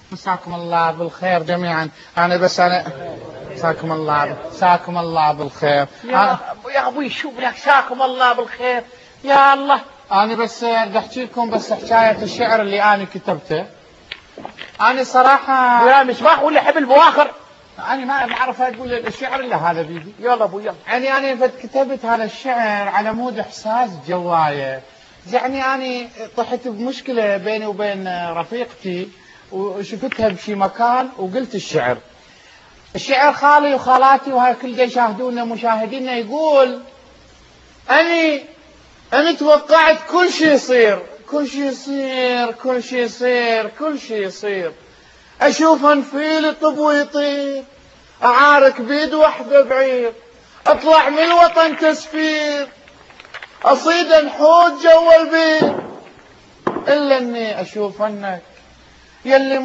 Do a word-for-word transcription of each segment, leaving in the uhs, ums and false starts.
مساكم الله بالخير جميعا. انا بس انا مساكم الله مساكم الله بالخير. يا يا ابوي شوف لك ساكم الله بالخير. يا الله انا بس بدي احكي لكم بس حكايه الشعر اللي انا كتبته. انا صراحه يا مصباح ولا حبل بواخر، انا ما بعرف اقول الشعر الا هذا بيدي. يلا ابوي يلا. يعني انا فد كتبت هذا الشعر على مود احساس جوايه. يعني انا طحت بمشكله بيني وبين رفيقتي وشفتها بشي مكان وقلت الشعر. الشعر خالي وخالاتي وهاي كل دا يشاهدونا مشاهدينا يقول اني انا توقعت كل شيء يصير كل شيء يصير كل شيء يصير كل شيء يصير. اشوف انفيل يطب ويطير، اعارك بيد وحده بعير، اطلع من الوطن تسفير، اصيد انحوت جوا البيت، الا اني اشوف انك يلي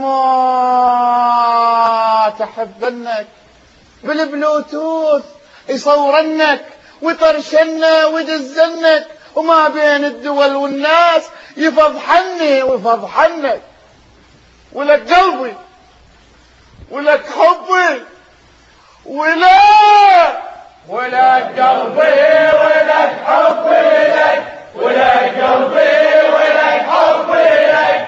ما تحبنك بالبلوتوث يصورنك ويطرشنك ويدزنك، وما بين الدول والناس يفضحني ويفضحنك. ولك قلبي ولك حبي ولك ولك قلبي ولك حبي لك، ولك قلبي ولك حبي لك.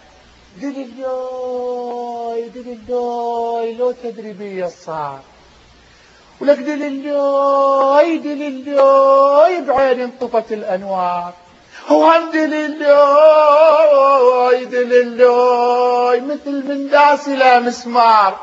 دليلوي دليلوي لو تدري بي الصار، ولك دليلوي دليلوي بعيني انطفت الانوار، وهم دليلوي دليلوي مثل من داسلة مسمار.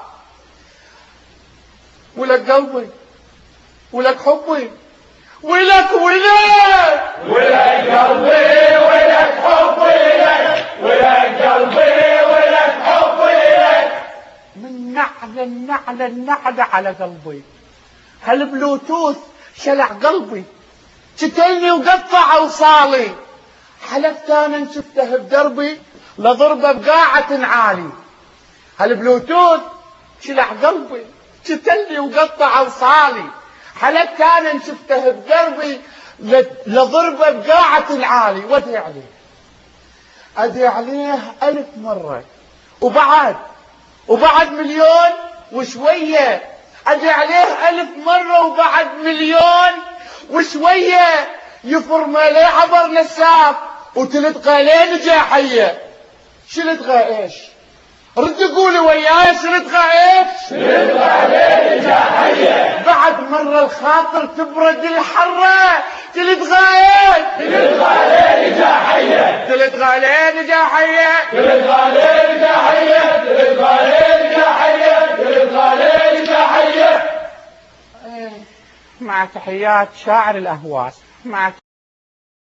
ولك قلبي ولك حبي ولك ولك ولك قلبي ولك حبي لك، ولك قلبي ولك حبي لك. من نعلة النعلة النعلة على قلبي، هالبلوتوث شلع قلبي، شتلني وقطع اوصالي، حلفت انا ان شفته بدربي لضربه بقاعة عالي. هالبلوتوث شلع قلبي، شتلني وقطع اوصالي، حلفت انا ان شفته بدربي لضربه بقاعة عالي. وادعي عليه ادعي عليه الف مرة وبعد وبعد مليون وشوية، ادعي عليه الف مرة وبعد مليون وشوية، يفرم عليه عبر نساف وتلتقى ليه نجاحية. شلتقى ايش؟ رد قولي وياي شلتقى ايش؟ تلتقى ليه نجاحية. بعد مرة الخاطر تبرد الحرة، تلتقى ايش؟ تلتقى ليه نجاحية. تلتقى ليه نجاحية. تلتقى ليه نجاحية. تلتقى ليه نجاحية. تلتقى ليه نجاحية. مع تحيات شاعر الأهواس. مع